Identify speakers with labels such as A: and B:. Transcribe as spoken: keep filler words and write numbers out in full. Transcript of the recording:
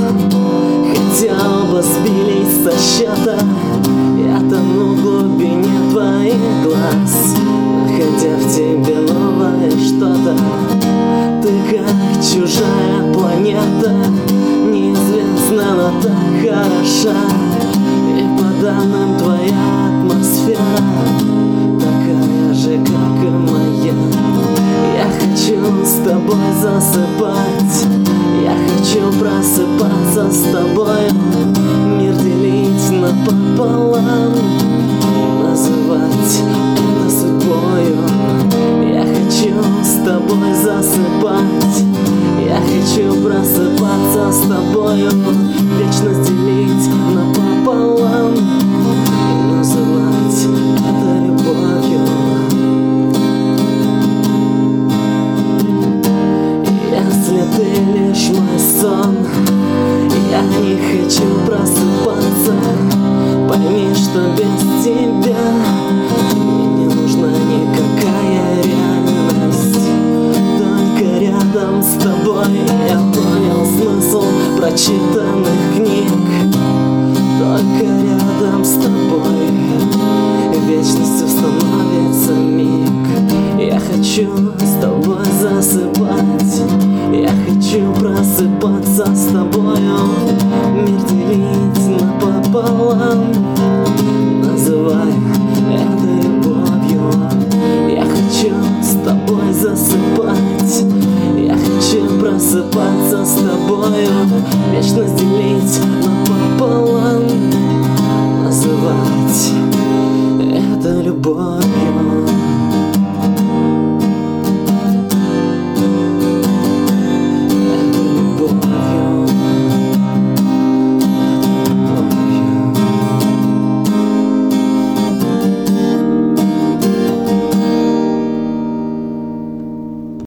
A: Хотел бы сбились со счета, я тону в глубине твоих глаз, находя в тебе новое что-то. Ты как чужая планета, неизвестна, но так хороша. И по данным твоя атмосфера такая же, как и моя. Я хочу с тобой засыпать, я хочу просыпаться с тобой, мир делить напополам, называть это судьбою. Я хочу с тобой засыпать, я хочу просыпаться с тобою, вечность делить напополам, называть это любовью. Если ты лишь мой сон, я не хочу просыпаться. Пойми, что без тебя мне не нужна никакая реальность. Только рядом с тобой я понял смысл прочитанных книг. Только рядом с тобой вечностью становится миг. Я хочу с тобой засыпать, я хочу просыпаться с тобою, мир делить напополам, называй это любовью. Я хочу с тобой засыпать, я хочу просыпаться с тобою, вечность делить напополам, называть это любовь.